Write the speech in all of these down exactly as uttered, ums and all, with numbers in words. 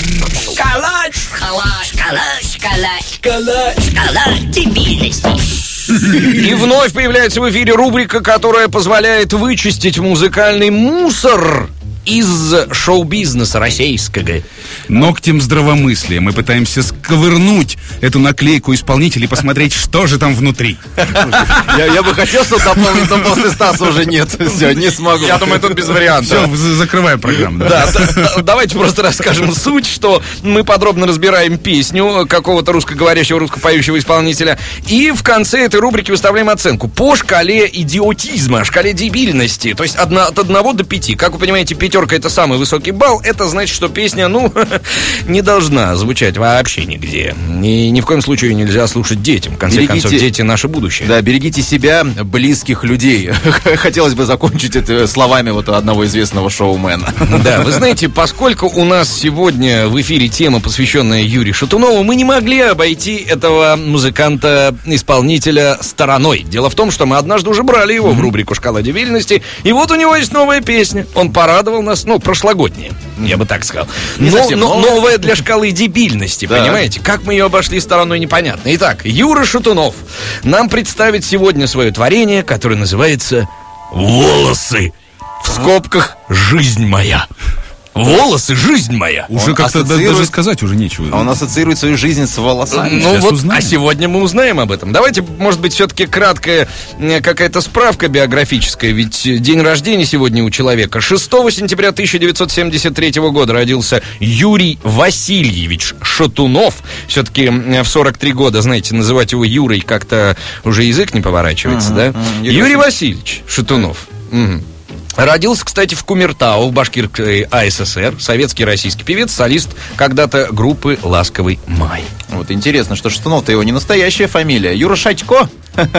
Шкала, шкала, шкала, шкала, шкала, шкала дебильности. И вновь появляется в эфире рубрика, которая позволяет вычистить музыкальный мусор из шоу-бизнеса российского. Ногтем здравомыслия мы пытаемся сковырнуть эту наклейку исполнителя и посмотреть, что же там внутри. Я, я бы хотел что-то дополнить, но после Стаса уже нет. Все, не смогу. Я думаю, тут без вариантов. Все, закрываем программу. Да, да, да, давайте просто расскажем суть, что мы подробно разбираем песню какого-то русскоговорящего, русскопоющего исполнителя. И в конце этой рубрики выставляем оценку по шкале идиотизма, шкале дебильности. То есть одна, от одного до пяти. Как вы понимаете, пятерка — это самый высокий балл. Это значит, что песня, ну, не должна звучать вообще нигде. И ни в коем случае нельзя слушать детям. В конце Берегите, концов, дети — наше будущее. Да, берегите себя, близких людей. Хотелось бы закончить это словами вот одного известного шоумена. Да, вы знаете, поскольку у нас сегодня в эфире тема, посвященная Юрию Шатунову, мы не могли обойти этого музыканта-исполнителя стороной. Дело в том, что мы однажды уже брали его в рубрику «Шкала дебильности», и вот у него есть новая песня. Он порадовал нас, ну, прошлогодняя, я бы так сказал. Не Но, совсем но, новая. новая для шкалы дебильности, Да. понимаете? Как мы ее обошли стороной, непонятно. Итак, Юра Шатунов нам представит сегодня свое творение, которое называется «Волосы». В скобках «Жизнь моя». Волосы, жизнь моя. Уже Он как-то да- ассоциирует- даже сказать уже нечего. А он ассоциирует свою жизнь с волосами. Ну Сейчас вот, узнаем. а сегодня мы узнаем об этом. Давайте, может быть, все-таки краткая э, какая-то справка биографическая. Ведь день рождения сегодня у человека. шестого сентября тысяча девятьсот семьдесят третьего года родился Юрий Васильевич Шатунов. Все-таки э, в сорок три года, знаете, называть его Юрой как-то уже язык не поворачивается, Ага, да? ага, Юрий Юрий Васильевич Шатунов. Мгм. Родился, кстати, в Кумертау, в Башкирской АССР. Советский российский певец, солист когда-то группы «Ласковый май». Вот интересно, что Шатунов-то его не настоящая фамилия. Юра Шатько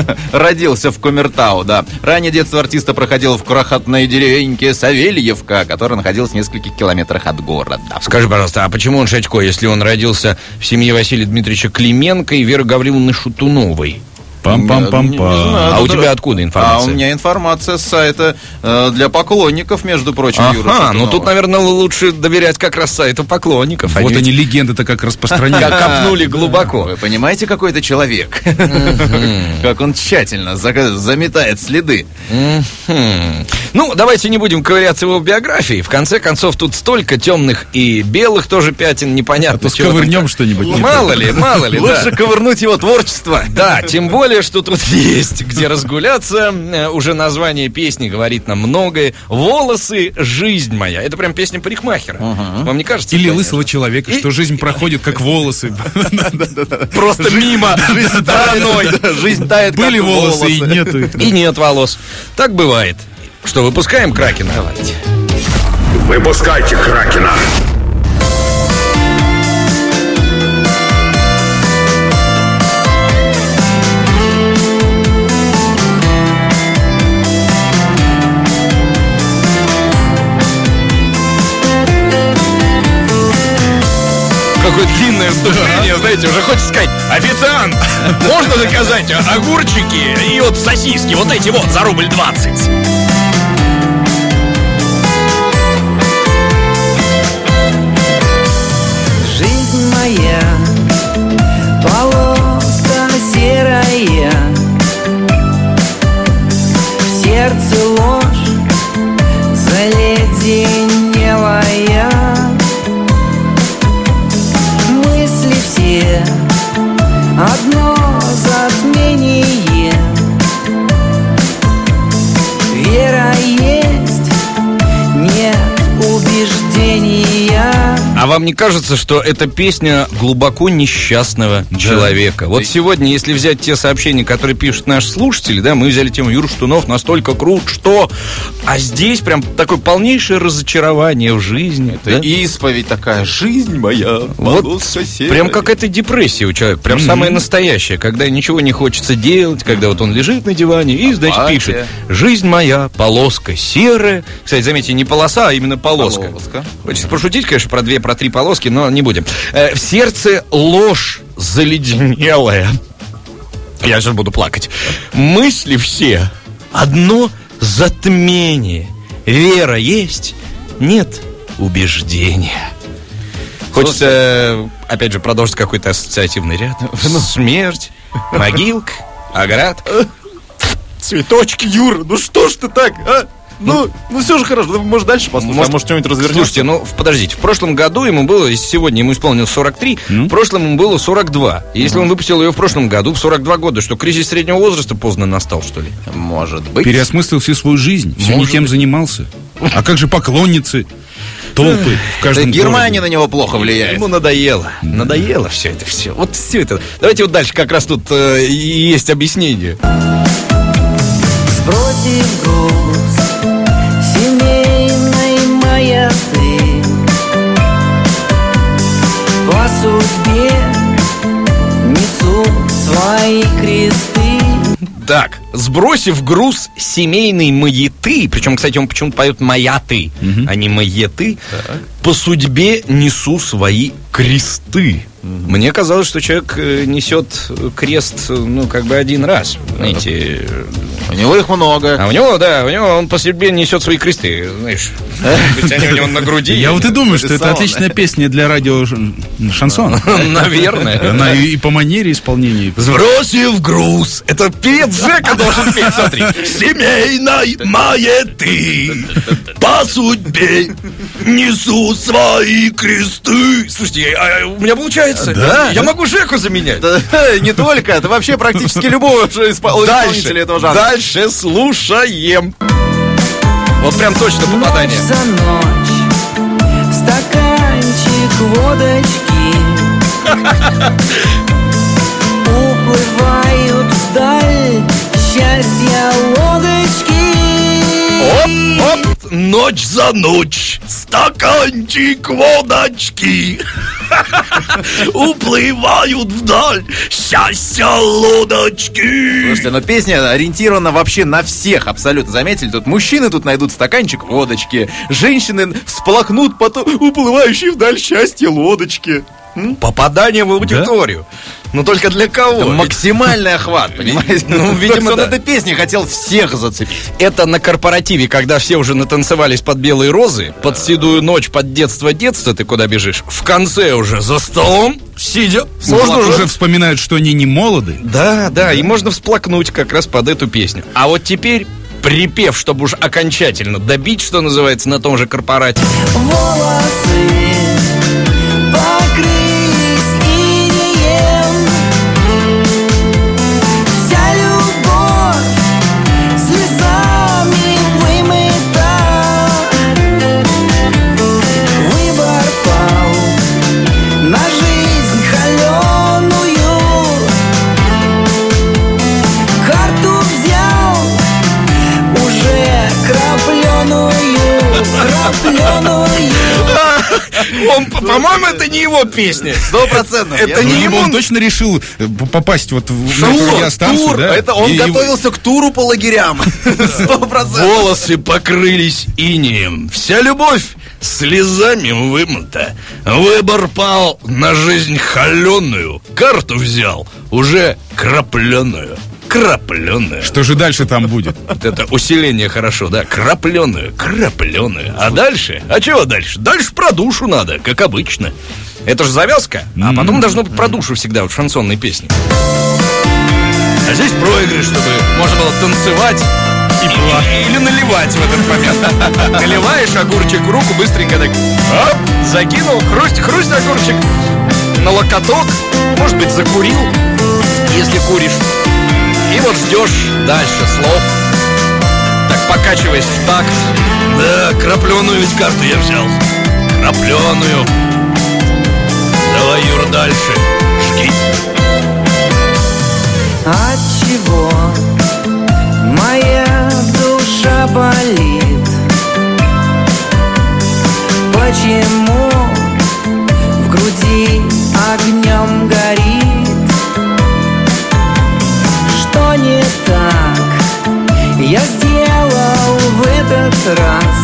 родился в Кумертау, да. Раннее детство артиста проходило в крохотной деревеньке Савельевка, которая находилась в нескольких километрах от города. Скажи, пожалуйста, а почему он Шатько, если он родился в семье Василия Дмитриевича Клименко и Веры Гавриловны Шатуновой? Пам-пам-пам-пам. Не знаю. А у тут- тебя откуда информация? А у меня информация с сайта э, для поклонников, между прочим, Юры Ага, Шатунова. ну тут, наверное, лучше доверять как раз сайту поклонников. Вот ведь они, легенды-то как распространяют. как копнули глубоко. Вы понимаете, какой это человек? Как он тщательно за- заметает следы. Мгм. Ну, давайте не будем ковыряться в его биографии. В конце концов, тут столько темных и белых тоже пятен, непонятно. А то чего там. сковырнем что-нибудь. не Мало то. ли, мало ли, да. Лучше ковырнуть его творчество. Да, тем более, что тут есть где разгуляться. Э, Уже название песни говорит нам многое. «Волосы, жизнь моя». Это прям песня парикмахера. Вам не кажется? Или Конечно. лысого человека, что жизнь проходит как волосы. Просто мимо, стороной. Жизнь тает, как Были волосы и нету их. И нет волос. Так бывает. Что, выпускаем Кракена? Давайте. Выпускайте Кракена. Какое длинное вступление, знаете, уже хочется сказать: официант, можно заказать огурчики и вот сосиски, вот эти вот, за рубль двадцать. Жизнь моя, полоска серая, в сердце ложь заледенелая, мысли все одно затмение, вера есть, нет убеждения. А вам не кажется, что эта песня глубоко несчастного человека? Вот сегодня, если взять те сообщения, которые пишут наши слушатели, да, мы взяли тему «Юра Шатунов настолько крут, что...» А здесь прям такое полнейшее разочарование в жизни. Это да? исповедь такая. Жизнь моя, Вот полоска серая. прям какая-то депрессия у человека, прям самая настоящая, когда ничего не хочется делать, когда вот он лежит на диване и, значит, Апатия. пишет: «Жизнь моя, полоска серая». Кстати, заметьте, не полоса, а именно полоска. Полоска. Хочется пошутить, конечно, про две, про три полоски, но не будем. Э, в сердце ложь заледенелая. Я сейчас буду плакать. Мысли все одно затмение. Вера есть, нет убеждения. Хочется, опять же, продолжить какой-то ассоциативный ряд. Смерть, могилка, оград. Цветочки, Юра, ну что ж ты так, а? Ну, ну все же хорошо, ну, может дальше послушать, может, а может что-нибудь развернется. Слушайте, ну подождите, в прошлом году ему было, сегодня ему исполнилось сорок три, mm? в прошлом ему было сорок два. И если mm-hmm. он выпустил ее в прошлом году, в сорок два года, что кризис среднего возраста поздно настал, что ли? Может быть. Переосмыслил всю свою жизнь, все может не тем быть. занимался. А как же поклонницы, толпы в каждом городе? Германия на него плохо влияет. Ему надоело, надоело все это, все. Вот все это. Давайте вот дальше, как раз тут э, есть объяснение. Сбросив груз семейной маяты, по судьбе несу свои кресты. Так, сбросив груз семейной маяты, причем, кстати, он почему-то поет маяты, угу. а не маяты, так. по судьбе несу свои кресты. Угу. Мне казалось, что человек несет крест, ну, как бы один раз, знаете. У него их много. А у него, да, у него он по судьбе несет свои кресты, знаешь. Ведь они у него на груди. Я вот и думаю, что это отличная песня для радио шансон. Наверное. Она и по манере исполнения. Сбросив груз. Это певец Жека должен петь, смотри. Семейной маяты, по судьбе несу свои кресты. Слушайте, а у меня получается. Да. Я могу Жеку заменять. Не только, это вообще практически любого исполнителя этого жанра. Дальше слушаем. Вот прям точно попадание. Ночь за ночь, стаканчик водочки, уплывают вдаль счастья лодочки. Оп, оп, ночь за ночь, стаканчик водочки, уплывают вдаль счастья лодочки. Слушайте, но песня ориентирована вообще на всех абсолютно. Заметили, тут мужчины тут найдут стаканчик водочки, женщины всполохнут потом уплывающие вдаль счастья лодочки. Попадание в аудиторию. Да. Но только для кого? Да, максимальный охват, понимаете? Ну, видимо, он да. этой песней хотел всех зацепить. Это на корпоративе, когда все уже натанцевались под белые розы, под седую ночь, под детство-детство, ты куда бежишь? В конце уже за столом, сидя, можно уже... уже вспоминают, что они не молоды. Да, да, и можно всплакнуть как раз под эту песню. А вот теперь... припев, чтобы уж окончательно добить, что называется, на том же корпорате. Волосы покрылись инеем, вся любовь слезами вымыта. Выбор пал на жизнь холеную, карту взял уже крапленую, крапленую. Он, по-моему, это не его песня. Сто процентов. Это не ему. Он точно решил попасть вот в Тур, радиостанцию, тур. да? Это он И- готовился к туру по лагерям. Сто процентов. Волосы покрылись инеем, вся любовь слезами вымыта. Выбор пал на жизнь холеную, карту взял уже крапленую. Крапленую. Что же дальше там будет? Вот это усиление хорошо, да? Крапленую, крапленую. А дальше? А чего дальше? Дальше про душу надо, как обычно. Это же завязка, а потом должно быть про душу всегда в шансонной песне. А здесь проигрыш, чтобы можно было танцевать и, и- или наливать в этот момент. Наливаешь огурчик в руку, быстренько так оп, закинул, хрусть, хрусть огурчик на локоток, может быть, закурил, если куришь. И вот ждешь дальше слов, так покачиваясь в такт. Да, крапленую ведь карту я взял. Крапленую. Давай, Юра, дальше. Жги. Отчего моя душа болит? Почему в груди огнем горит? Что не так я сделал в этот раз?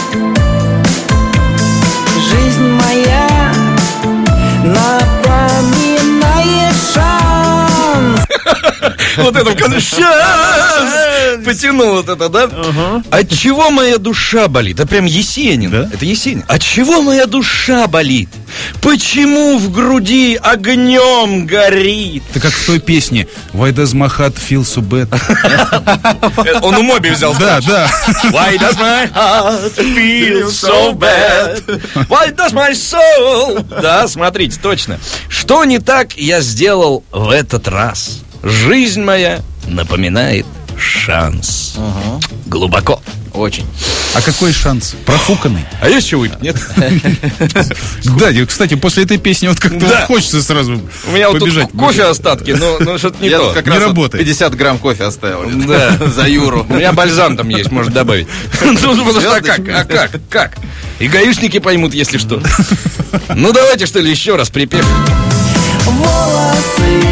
Жизнь моя напоминает шанс. Вот это в конце. Сейчас! Потянул вот это, да? От чего моя душа болит? Это прям Есенин. Это Есенин. От чего моя душа болит? Почему в груди огнем горит? Это как в той песне Why does my heart feel so bad? Он у Моби взял. Да, да. Why does my heart feel so bad? Why does my soul? Да, смотрите, точно. Что не так я сделал в этот раз? Жизнь моя напоминает шанс. Ага. Глубоко. Очень. А какой шанс? Профуканный. А есть что выпить, нет? Да, и, кстати, после этой песни вот как-то Да. хочется сразу У меня вот побежать. тут кофе остатки, но, но что-то не Я то. тут как Не раз вот работает. пятьдесят грамм кофе оставил. Да. За Юру. У меня бальзам там есть, может добавить. Ну, потому что, а как? А как? Как? И гаишники поймут, если что. Ну, давайте, что ли, еще раз припев. Волосы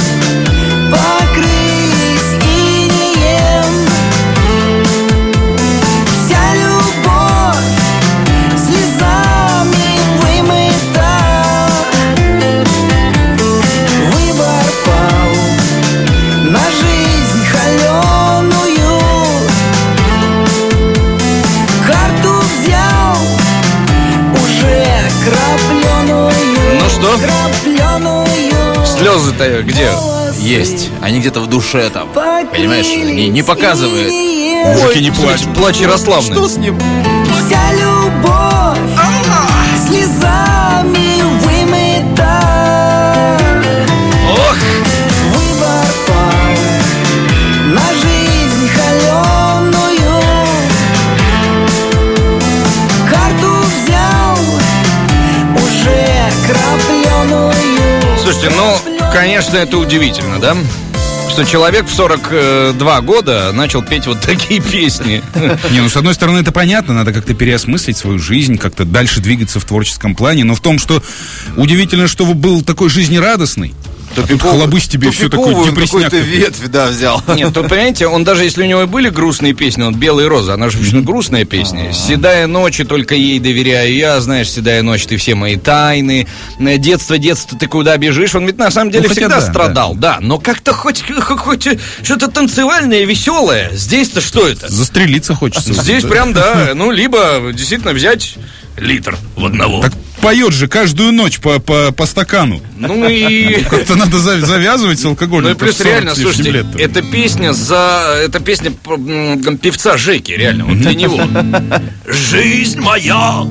покрылись инеем. Вся любовь слезами вымыта. Выбор пал на жизнь холеную. Карту взял уже крапленую. Ну что? Крапленую. Слезы-то где? Есть. Они где-то в душе там. Понимаешь, не, не показывает. Мужики не плачут. Плач Ярославны. Что с ним? Вся любовь слезами вымыта. Ох! Выбор пал на жизнь холеную. Карту взял уже крапленую. Слушайте, ну, конечно, это удивительно, да? Что человек в сорок два года начал петь вот такие песни. Не, ну, с одной стороны, это понятно, надо как-то переосмыслить свою жизнь, как-то дальше двигаться в творческом плане, но в том, что удивительно, что был такой жизнерадостный, а тут хлобысь тебе все такое Тупиковую депрессняк. какую-то ветвь, да, взял. Нет, тут, понимаете, он даже если у него и были грустные песни, вот «Белые розы», она же очень грустная песня. «Седая ночь, и только ей доверяю я», знаешь, «Седая ночь, ты все мои тайны», «Детство, детство, ты куда бежишь». Он ведь на самом деле Ну, хотя всегда да, страдал, да. Но как-то хоть, хоть что-то танцевальное, веселое. Здесь-то что это? Застрелиться хочется. Здесь прям, да, ну, либо действительно взять литр в одного. Так поет же каждую ночь по, по, по стакану. Ну и... Как-то надо за- завязывать с алкоголем. Ну и плюс реально, слушайте, это песня за... Это песня м, певца Жеки, реально, вот для него. Жизнь моя,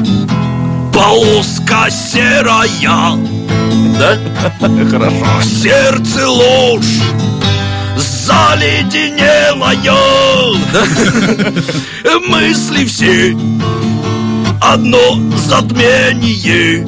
полоска серая. Да? Хорошо. В сердце ложь заледенелая. Да? Мысли все одно затмение.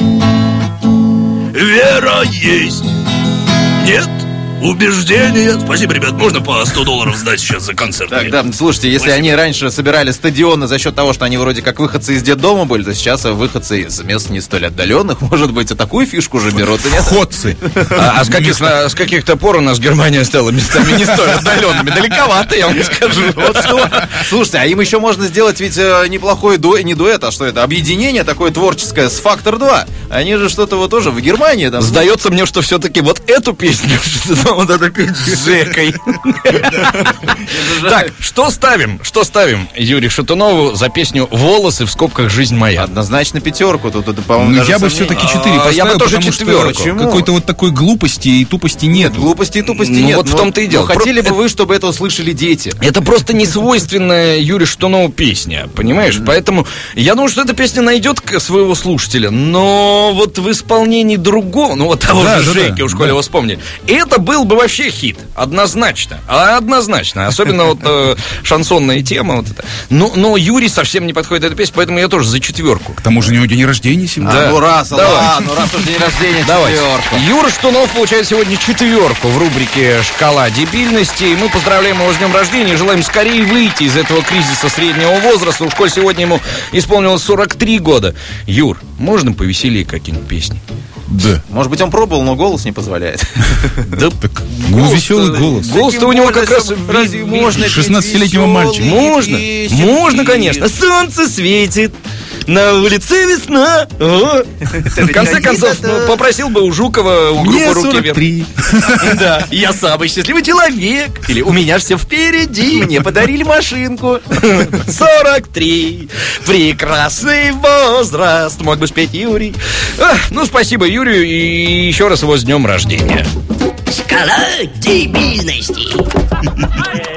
Вера есть, нет убеждения. Спасибо, ребят, можно по сто долларов сдать сейчас за концерт? Так, да, слушайте, если Спасибо. они раньше собирали стадионы за счет того, что они вроде как выходцы из детдома были, то сейчас выходцы из мест не столь отдаленных, может быть, и такую фишку же берут. и нет? Ходцы. А, а с, каких, с каких-то пор у нас Германия стала местами не столь отдаленными? Далековато, я вам скажу. Вот что. Слушайте, а им еще можно сделать ведь э, неплохой дуэт, не дуэт, а что это? Объединение такое творческое с Фактор два. Они же что-то вот тоже в Германии там. Сдается мне, что все-таки вот эту песню вот это петь с Жекой. Так, что ставим? Что ставим Юрию Шатунову за песню «Волосы» в скобках «Жизнь моя»? Однозначно пятерку. Тут, тут, по-моему, Ну, даже я бы сомнений. все-таки четыре А, поставил, я бы тоже потому что четверку. Почему? какой-то вот такой глупости и тупости нет. Глупости и тупости Ну, нет. вот в но- том-то и но дело. хотели Про- бы вы, чтобы это услышали дети? Это просто не свойственная Юрию Шатунову песня, понимаешь? Mm-hmm. Поэтому я думаю, что эта песня найдет к- своего слушателя, но вот в исполнении другого, ну вот того Да, же да, Жеки, да, уж коли да. его вспомнили, это был бы вообще хит, однозначно, а, однозначно, особенно вот э, шансонная тема вот эта. Но, но Юрий совсем не подходит эта песня, поэтому я тоже за четверку. К тому же у него день рождения сегодня. А, ну раз, Давай. ладно, ну раз уж день рождения, Давай. четверку. Юра Шатунов получает сегодня четверку в рубрике «Шкала дебильности». И мы поздравляем его с днем рождения и желаем скорее выйти из этого кризиса среднего возраста. Уж коль сегодня ему исполнилось сорок три года. Юр, можно повеселее какие-нибудь песни? Да. Может быть, он пробовал, но голос не позволяет. Да, Так, ну, веселый голос. голос-то у него как раз... Разве можно петь шестнадцатилетнего веселые мальчика. Можно, песенки? можно, конечно. Солнце светит, на улице весна. О. В конце концов, попросил бы у Жукова у Мне группы «Руки сорок вверх». три. Да, я самый счастливый человек. Или у меня все впереди. Мне подарили машинку. сорок три. Прекрасный возраст. Мог бы спеть Юрий. Ах, ну, спасибо Юрию и еще раз его с днем рождения. Шкала дебильности.